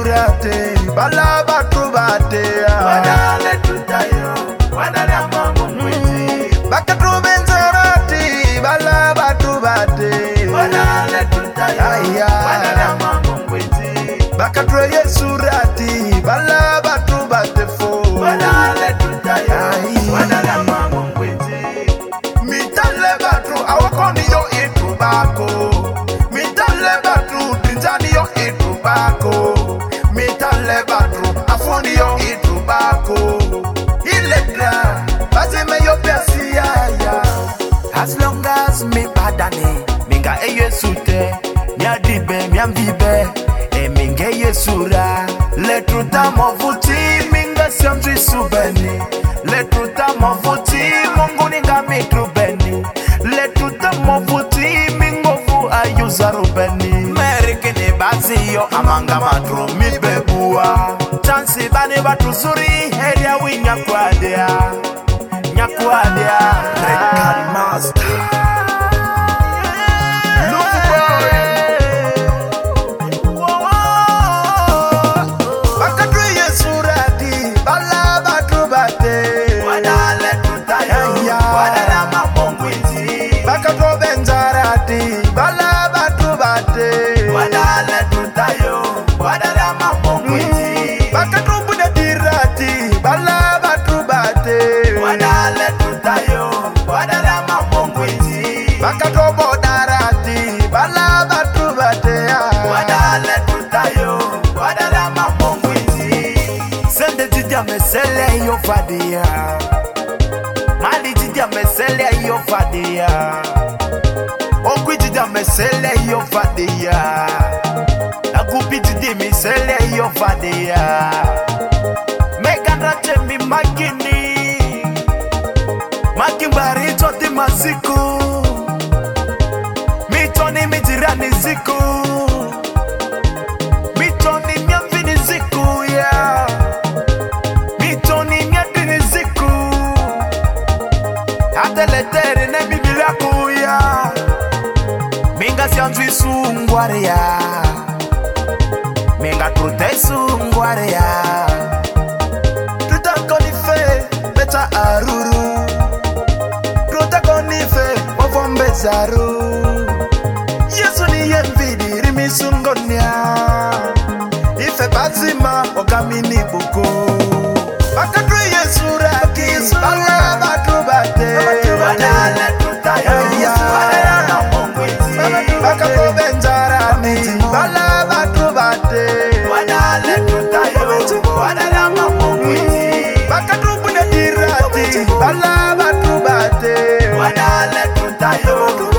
surate bala batu bate Wadale tutayo, wadale amangu mwiti. bakatu benzarati bala batu bate Wadale tutayo, wadale amangu mwiti. bakatu yesurati bala batu bate fo Wadale tutayo, wadale amangu mwiti. mitale batu awakoni yo itubako mitale batu dinjani yo itubako mitale batu afuni yo itubako iledra bazime yo piasiaya. As long as me badane minga eyesute miadibe miamvibe minga yesura letruta movuti minga siamzi subeni letruta movuti mungu ninga mitrubeni letruta movuti mingovu ayuzarubeni merikini bazi yo amanga matro mibebua chansi bani batuzuri heria wi nyakwadea Record Master Bakatobo darati bala batu batea Wadale tutayo, wadale amangu mwiti. sende jidia mesele yo fadia mali jidia mesele yo fadia ogwi jidia mesele yo fadia akupi jidia mesele yo fadia meganda chemi makini chote masiku mitoni mijirani ziku mitoni miamvini ziku ya mitoni miadini ziku ateletere ne bibilaku ya minga sianzwi sungware ya minga trute sungware ya tutakonife beta aruru tutakonife wavombe zaru Yesu ni yemvidi rimisungonia ife bazima okamini buko bakatu Yesu raki bala batu bate Wadale tutayo, wadale amangu mwiti. bakatu benjarani bala batu bate Wadale tutayo, wadale amangu mwiti. bakatu bunedirati bala batu bate Wadale tutayo,